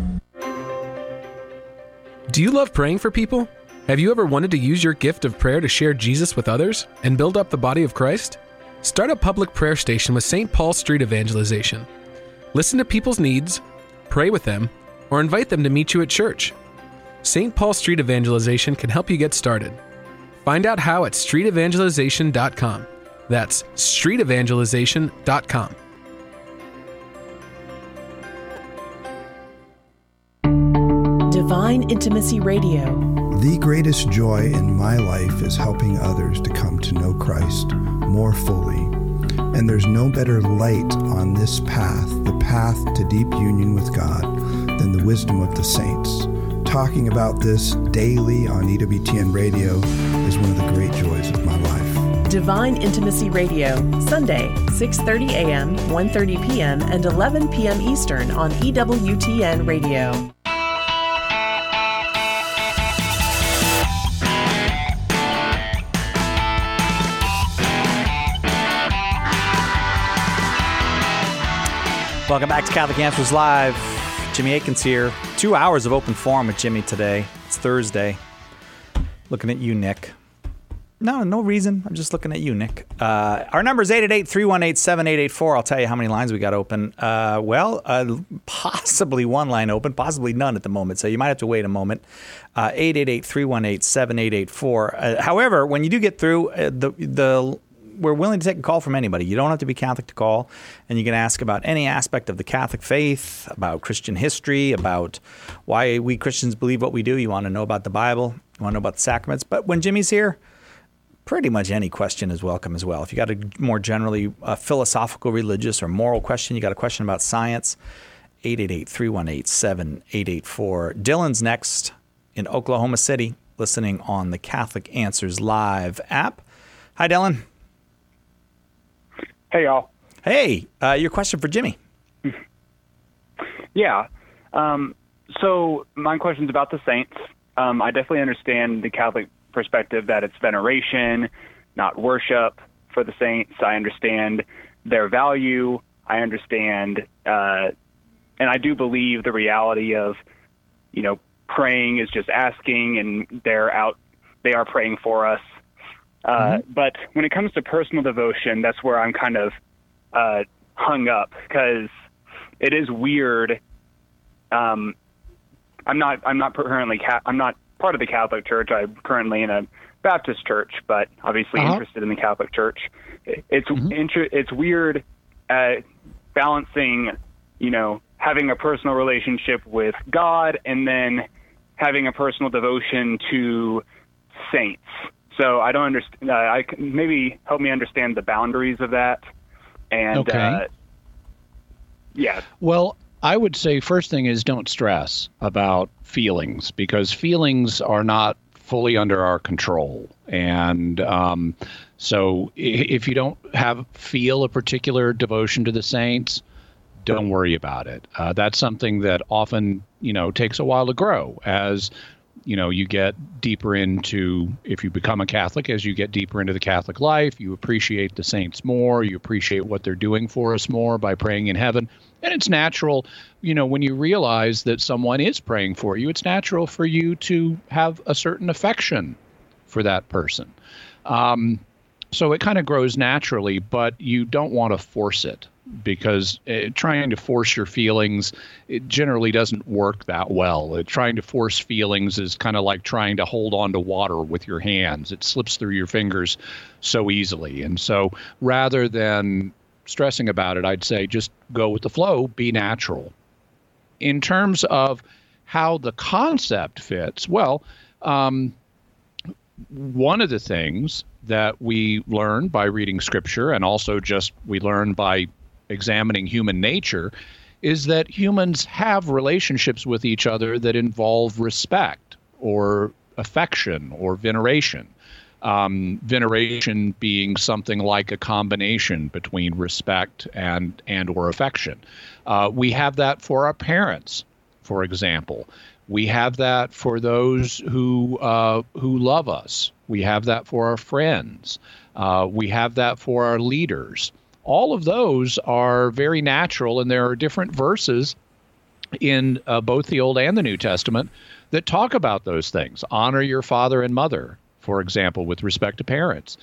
Do you love praying for people? Have you ever wanted to use your gift of prayer to share Jesus with others and build up the body of Christ? Start a public prayer station with Saint Paul Street Evangelization. Listen to people's needs, pray with them, or invite them to meet you at church. Saint Paul Street Evangelization can help you get started. Find out how at street evangelization dot com. That's street evangelization dot com. Divine Intimacy Radio. The greatest joy in my life is helping others to come to know Christ more fully. And there's no better light on this path, the path to deep union with God, than the wisdom of the saints. Talking about this daily on E W T N Radio is one of the great joys of my life. Divine Intimacy Radio, Sunday, six thirty a.m., one thirty p.m., and eleven p.m. Eastern on E W T N Radio. Welcome back to Catholic Answers Live. Jimmy Akin's here. Two hours of open forum with Jimmy today. It's Thursday. Looking at you, Nick. No, no reason. I'm just looking at you, Nick. Uh, our number is eight eight eight, three one eight, seven eight eight four. I'll tell you how many lines we got open. Uh, well, uh, possibly one line open, possibly none at the moment. So you might have to wait a moment. Uh, eight eight eight, three one eight, seven eight eight four. Uh, however, when you do get through, uh, the the we're willing to take a call from anybody. You don't have to be Catholic to call, and you can ask about any aspect of the Catholic faith, about Christian history, about why we Christians believe what we do. You want to know about the Bible, you want to know about the sacraments. But when Jimmy's here, pretty much any question is welcome as well. If you got a more generally uh, philosophical, religious, or moral question, you got a question about science, eight eight eight, three one eight, seven eight eight four. Dylan's next in Oklahoma City, listening on the Catholic Answers Live app. Hi, Dylan. Hey, y'all. Hey, uh, your question for Jimmy. Yeah. Um, so my question's about the saints. Um, I definitely understand the Catholic perspective that it's veneration, not worship for the saints. I understand their value. I understand, uh, and I do believe the reality of, you know, praying is just asking, and they're out, they are praying for us. Uh, mm-hmm. But when it comes to personal devotion, that's where I'm kind of uh, hung up, because it is weird. Um, I'm not. I'm not currently. I'm not part of the Catholic Church. I'm currently in a Baptist church, but obviously uh-huh. interested in the Catholic Church. It's mm-hmm. inter- It's weird uh, balancing, you know, having a personal relationship with God and then having a personal devotion to saints. So I don't understand. Uh, I can maybe help me understand the boundaries of that. And okay. uh, yeah. Well, I would say first thing is don't stress about feelings, because feelings are not fully under our control. And um, so if you don't have feel a particular devotion to the saints, don't worry about it. Uh, that's something that often, you know, takes a while to grow as you know, you get deeper into, if you become a Catholic, as you get deeper into the Catholic life, you appreciate the saints more, you appreciate what they're doing for us more by praying in heaven. And it's natural, you know, when you realize that someone is praying for you, it's natural for you to have a certain affection for that person. Um, so it kind of grows naturally, but you don't want to force it. because uh, trying to force your feelings, it generally doesn't work that well. Uh, trying to force feelings is kind of like trying to hold on to water with your hands. It slips through your fingers so easily. And so rather than stressing about it, I'd say just go with the flow, be natural. In terms of how the concept fits, well, um, one of the things that we learn by reading Scripture, and also just we learn by examining human nature, is that humans have relationships with each other that involve respect or affection or veneration. Um, veneration being something like a combination between respect and and or affection. Uh, we have that for our parents, for example. We have that for those who uh, who love us. We have that for our friends. Uh, we have that for our leaders. All of those are very natural, and there are different verses in uh, both the Old and the New Testament that talk about those things. Honor your father and mother, for example, with respect to parents.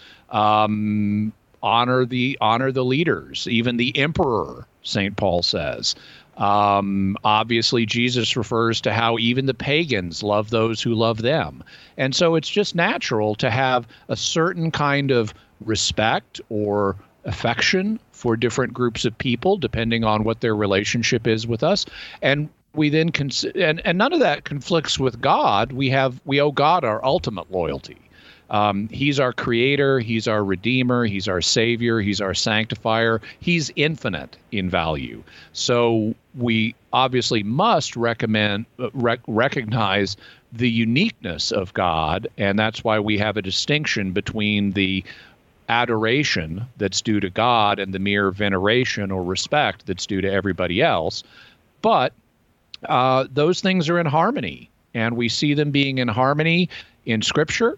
Um, honor the honor the leaders, even the emperor, Saint Paul says. Um, obviously, Jesus refers to how even the pagans love those who love them. And so it's just natural to have a certain kind of respect or affection for different groups of people, depending on what their relationship is with us. And we then, cons- and, and none of that conflicts with God. We have, we owe God our ultimate loyalty. Um, he's our creator, he's our redeemer, he's our savior, he's our sanctifier. He's infinite in value. So we obviously must recommend, uh, rec- recognize the uniqueness of God, and that's why we have a distinction between the adoration that's due to God and the mere veneration or respect that's due to everybody else. But uh, those things are in harmony, and we see them being in harmony in Scripture.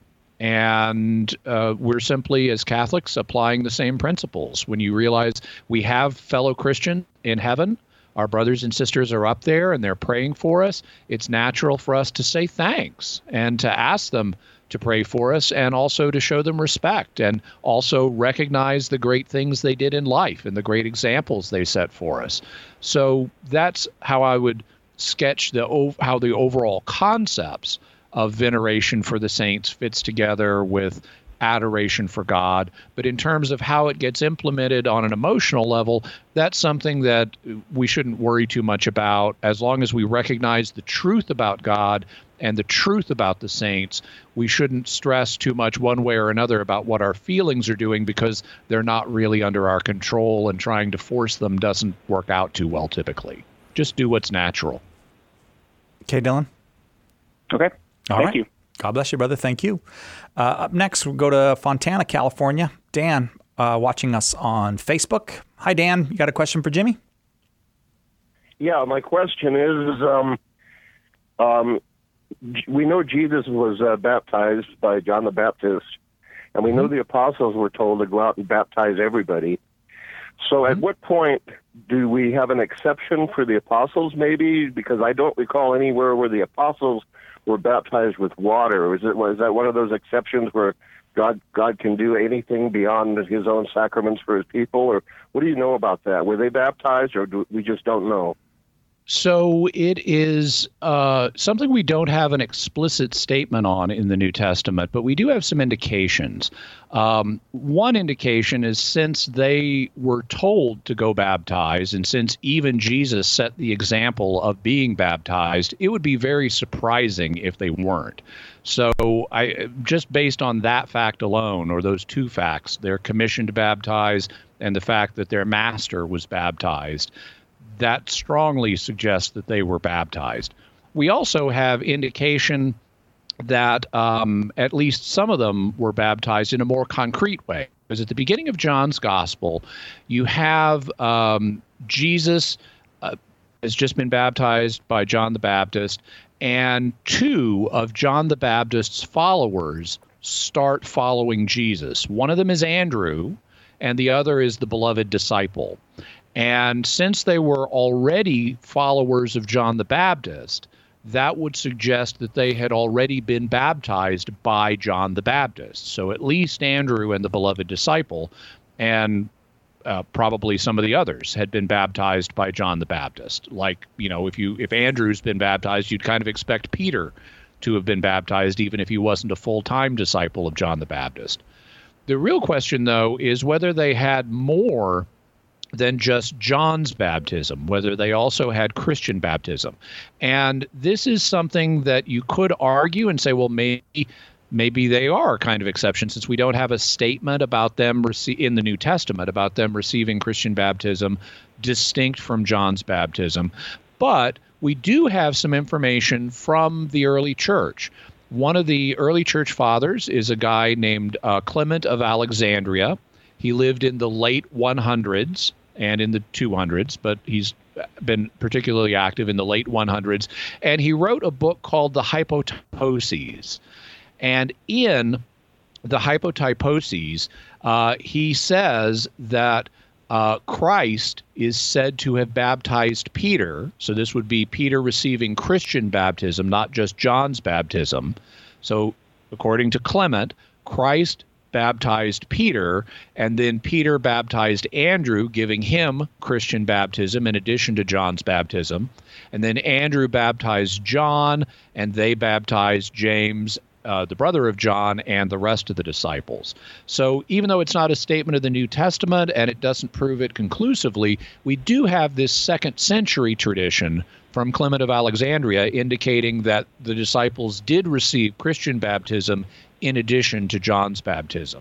And uh, we're simply, as Catholics, applying the same principles. When you realize we have fellow Christians in heaven, our brothers and sisters are up there and they're praying for us, it's natural for us to say thanks and to ask them to pray for us, and also to show them respect, and also recognize the great things they did in life and the great examples they set for us. So that's how I would sketch the how the overall concepts of veneration for the saints fits together with adoration for God. But in terms of how it gets implemented on an emotional level, that's something that we shouldn't worry too much about. As long as we recognize the truth about God and the truth about the saints, we shouldn't stress too much one way or another about what our feelings are doing, because they're not really under our control, and trying to force them doesn't work out too well typically. Just do what's natural. Okay, Dylan? Okay. All Thank right. you. God bless you, brother. Thank you. Uh, up next, we'll go to Fontana, California. Dan, uh, watching us on Facebook. Hi, Dan. You got a question for Jimmy? Yeah, my question is, um, um, we know Jesus was uh, baptized by John the Baptist, and we mm-hmm. know the apostles were told to go out and baptize everybody. So mm-hmm. at what point do we have an exception for the apostles, maybe? Because I don't recall anywhere where the apostles were baptized with water. Is it was that one of those exceptions where God God can do anything beyond his own sacraments for his people? Or what do you know about that? Were they baptized, or do we just don't know? So it is uh, something we don't have an explicit statement on in the New Testament, but we do have some indications. Um, one indication is, since they were told to go baptize, and since even Jesus set the example of being baptized, it would be very surprising if they weren't. So I, just based on that fact alone, or those two facts, they're commissioned to baptize and the fact that their master was baptized, that strongly suggests that they were baptized. We also have indication that um, at least some of them were baptized in a more concrete way. Because at the beginning of John's Gospel, you have um, Jesus uh, has just been baptized by John the Baptist, and two of John the Baptist's followers start following Jesus. One of them is Andrew, and the other is the beloved disciple. And since they were already followers of John the Baptist, that would suggest that they had already been baptized by John the Baptist. So at least Andrew and the beloved disciple. And uh, probably some of the others had been baptized by John the Baptist. Like, you know, if you if Andrew's been baptized, you'd kind of expect Peter to have been baptized, even if he wasn't a full-time disciple of John the Baptist. The real question, though, is whether they had more than just John's baptism, whether they also had Christian baptism. And this is something that you could argue and say, well, maybe maybe they are kind of exception, since we don't have a statement about them rece- in the New Testament about them receiving Christian baptism distinct from John's baptism. But we do have some information from the early church. One of the early church fathers is a guy named uh, Clement of Alexandria. He lived in the late hundreds and in the two hundreds, but he's been particularly active in the late hundreds. And he wrote a book called the Hypotyposes. And in the Hypotyposes, uh, he says that uh, Christ is said to have baptized Peter. So this would be Peter receiving Christian baptism, not just John's baptism. So according to Clement, Christ baptized Peter, and then Peter baptized Andrew, giving him Christian baptism in addition to John's baptism. And then Andrew baptized John, and they baptized James, uh, the brother of John, and the rest of the disciples. So even though it's not a statement of the New Testament and it doesn't prove it conclusively, we do have this second century tradition from Clement of Alexandria indicating that the disciples did receive Christian baptism in addition to John's baptism.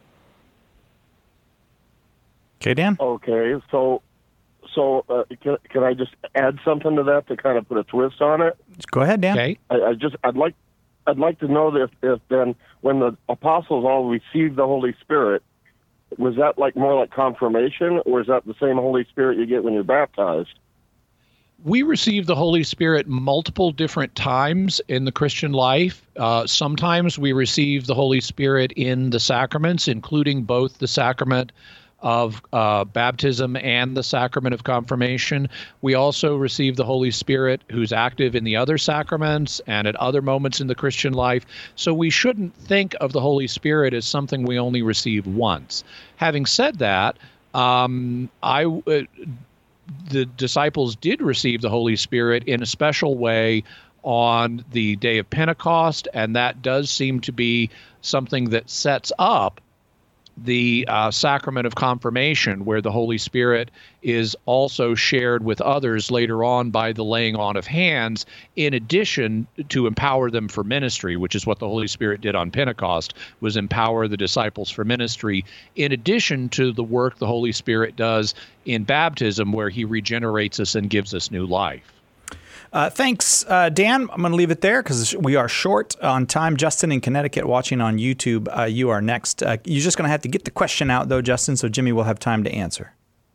Okay, Dan? Okay, so so uh, can, can I just add something to that to kind of put a twist on it? Go ahead, Dan. Okay. I, I just I'd like I'd like to know that if, if then when the apostles all received the Holy Spirit, was that like more like confirmation, or is that the same Holy Spirit you get when you're baptized? We receive the Holy Spirit multiple different times in the Christian life. Uh, sometimes we receive the Holy Spirit in the sacraments, including both the sacrament of uh, baptism and the sacrament of confirmation. We also receive the Holy Spirit who's active in the other sacraments and at other moments in the Christian life. So we shouldn't think of the Holy Spirit as something we only receive once. Having said that, um, I uh, the disciples did receive the Holy Spirit in a special way on the day of Pentecost, and that does seem to be something that sets up the uh, sacrament of confirmation, where the Holy Spirit is also shared with others later on by the laying on of hands, in addition to empower them for ministry, which is what the Holy Spirit did on Pentecost, was empower the disciples for ministry, in addition to the work the Holy Spirit does in baptism, where he regenerates us and gives us new life. Uh, thanks, uh, Dan. I'm going to leave it there because we are short on time. Justin in Connecticut watching on YouTube, uh, you are next. Uh, you're just going to have to get the question out, though, Justin, so Jimmy will have time to answer.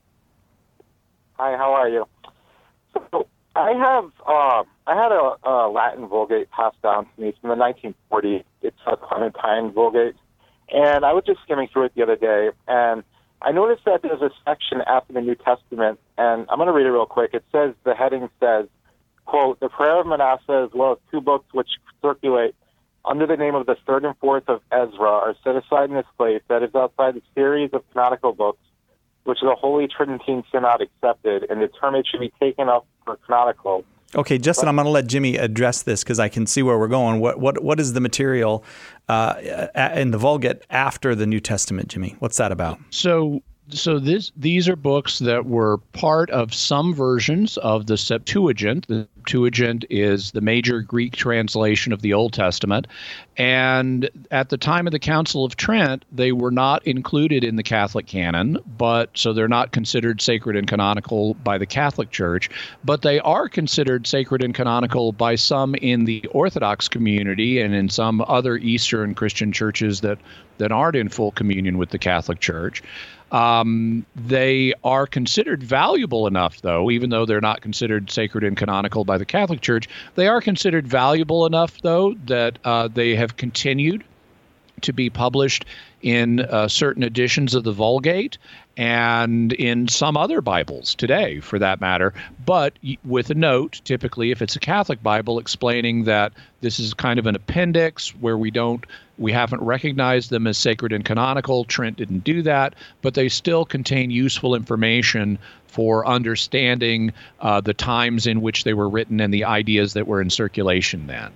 Hi, how are you? So I have, uh, I had a, a Latin Vulgate passed down to me from the nineteen forties. It's a Clementine Vulgate. And I was just skimming through it the other day, and I noticed that there's a section after the New Testament, and I'm going to read it real quick. It says, the heading says, quote, the prayer of Manasseh, as well as two books which circulate under the name of the third and fourth of Ezra, are set aside in this place that is outside the series of canonical books which the Holy Tridentine Synod accepted and determined should be taken up for canonical. Okay, Justin, I'm going to let Jimmy address this because I can see where we're going. What what what is the material uh, in the Vulgate after the New Testament, Jimmy? What's that about? So So this these are books that were part of some versions of the Septuagint. The Septuagint is the major Greek translation of the Old Testament. And at the time of the Council of Trent, they were not included in the Catholic canon, but so they're not considered sacred and canonical by the Catholic Church, but they are considered sacred and canonical by some in the Orthodox community and in some other Eastern Christian churches that, that aren't in full communion with the Catholic Church. Um, they are considered valuable enough, though, even though they're not considered sacred and canonical by the Catholic Church, they are considered valuable enough, though, that uh, they have continued to be published in uh, certain editions of the Vulgate and in some other Bibles today, for that matter, but with a note, typically, if it's a Catholic Bible, explaining that this is kind of an appendix where we don't, we haven't recognized them as sacred and canonical. Trent didn't do that, but they still contain useful information for understanding uh, the times in which they were written and the ideas that were in circulation then.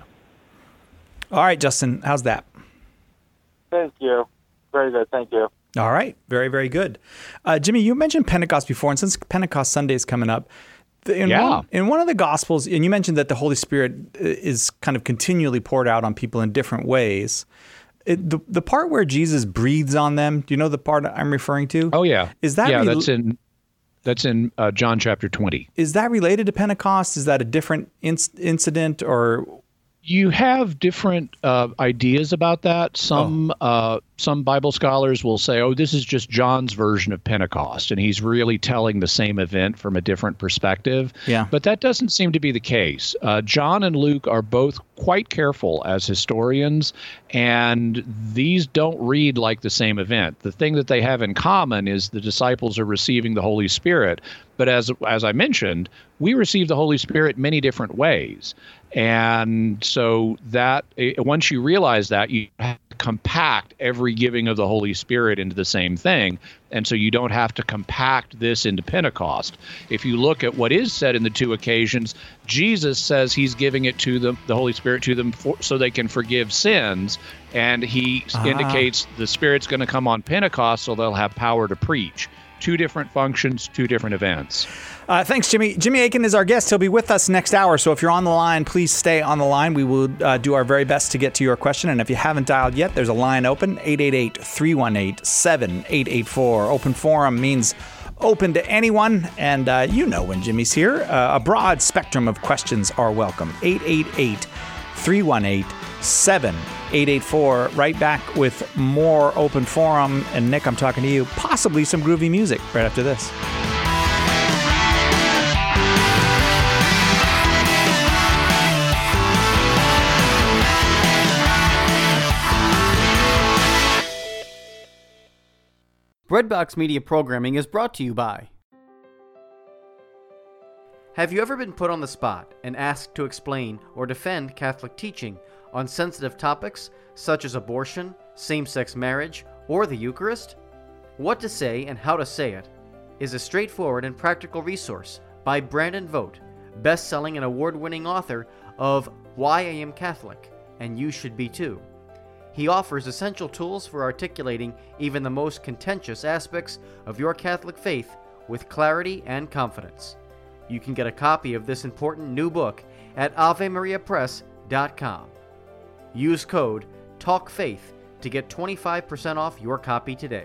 All right, Justin, how's that? Thank you. Very good. Thank you. All right. Very, very good. Uh, Jimmy, you mentioned Pentecost before, and since Pentecost Sunday is coming up, in, yeah. one, in one of the Gospels, and you mentioned that the Holy Spirit is kind of continually poured out on people in different ways. It, the the part where Jesus breathes on them, do you know the part I'm referring to? Oh, yeah. Is that yeah, re- that's in that's in uh, John chapter twenty. Is that related to Pentecost? Is that a different inc- incident, or... You have different uh, ideas about that. Some oh. uh, some Bible scholars will say, oh, this is just John's version of Pentecost, and he's really telling the same event from a different perspective. Yeah. But that doesn't seem to be the case. Uh, John and Luke are both quite careful as historians, and these don't read like the same event. The thing that they have in common is the disciples are receiving the Holy Spirit. But as as I mentioned, we receive the Holy Spirit many different ways. And so that once you realize that, you have to compact every giving of the Holy Spirit into the same thing. And so you don't have to compact this into Pentecost. If you look at what is said in the two occasions, Jesus says he's giving it to them, the Holy Spirit to them, for, so they can forgive sins. And he ah. indicates the Spirit's going to come on Pentecost, so they'll have power to preach. Two different functions, two different events. Uh, thanks, Jimmy. Jimmy Akin is our guest. He'll be with us next hour. So if you're on the line, please stay on the line. We will uh, do our very best to get to your question. And if you haven't dialed yet, there's a line open, eight eight eight, three one eight, seven eight eight four. Open forum means open to anyone. And uh, you know when Jimmy's here, uh, a broad spectrum of questions are welcome. eight eight eight, three one eight, seven eight eight four. Right back with more open forum. And Nick, I'm talking to you. Possibly some groovy music right after this. Breadbox Media Programming is brought to you by... Have you ever been put on the spot and asked to explain or defend Catholic teaching on sensitive topics such as abortion, same-sex marriage, or the Eucharist? What to Say and How to Say It is a straightforward and practical resource by Brandon Vogt, best-selling and award-winning author of Why I Am Catholic, and You Should Be Too. He offers essential tools for articulating even the most contentious aspects of your Catholic faith with clarity and confidence. You can get a copy of this important new book at ave maria press dot com. Use code TALKFAITH to get twenty-five percent off your copy today.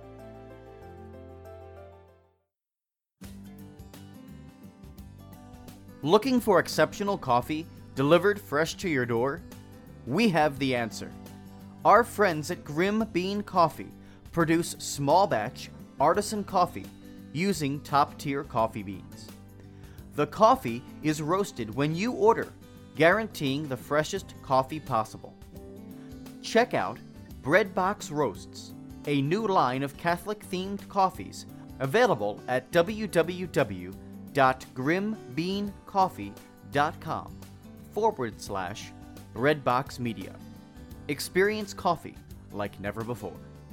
Looking for exceptional coffee delivered fresh to your door? We have the answer. Our friends at Grim Bean Coffee produce small batch artisan coffee using top-tier coffee beans. The coffee is roasted when you order, guaranteeing the freshest coffee possible. Check out Breadbox Roasts, a new line of Catholic-themed coffees available at www.grimbeancoffee.com forward slash Breadbox Media. Experience coffee like never before.